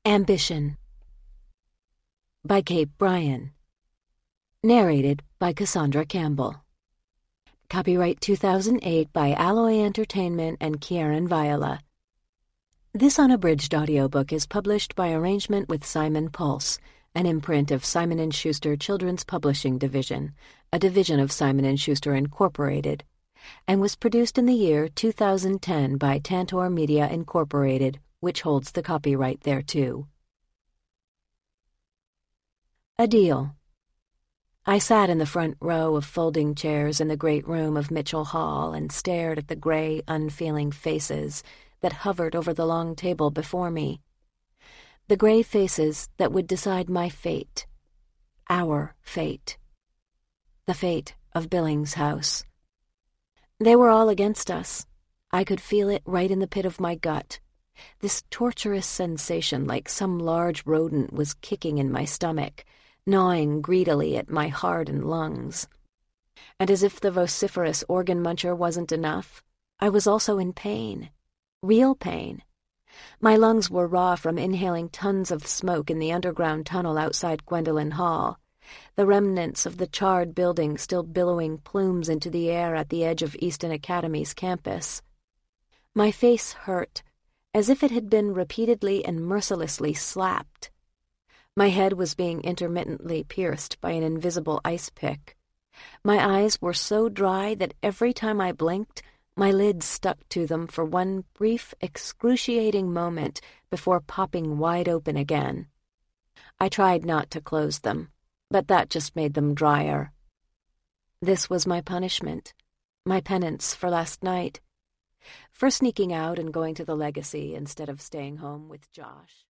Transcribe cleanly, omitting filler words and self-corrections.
Ambition by Kate Bryan. Narrated by Cassandra Campbell. Copyright 2008 by Alloy Entertainment and Kieran Viola. This unabridged audiobook is published by arrangement with Simon Pulse, an imprint of Simon & Schuster Children's Publishing Division, a division of Simon & Schuster Incorporated, and was produced in the year 2010 by Tantor Media Incorporated, which holds the copyright thereto. A deal. I sat in the front row of folding chairs in the great room of Mitchell Hall and stared at the gray, unfeeling faces that hovered over the long table before me. The gray faces that would decide my fate. Our fate. The fate of Billings House. They were all against us. I could feel it right in the pit of my gut. This torturous sensation like some large rodent was kicking in my stomach, gnawing greedily at my heart and lungs. And as if the vociferous organ muncher wasn't enough, I was also in pain. Real pain. My lungs were raw from inhaling tons of smoke in the underground tunnel outside Gwendolyn Hall, the remnants of the charred building still billowing plumes into the air at the edge of Easton Academy's campus. My face hurt, as if it had been repeatedly and mercilessly slapped. My head was being intermittently pierced by an invisible ice pick. My eyes were so dry that every time I blinked, my lids stuck to them for one brief, excruciating moment before popping wide open again. I tried not to close them, but that just made them drier. This was my punishment, my penance for last night, for sneaking out and going to the Legacy instead of staying home with Josh.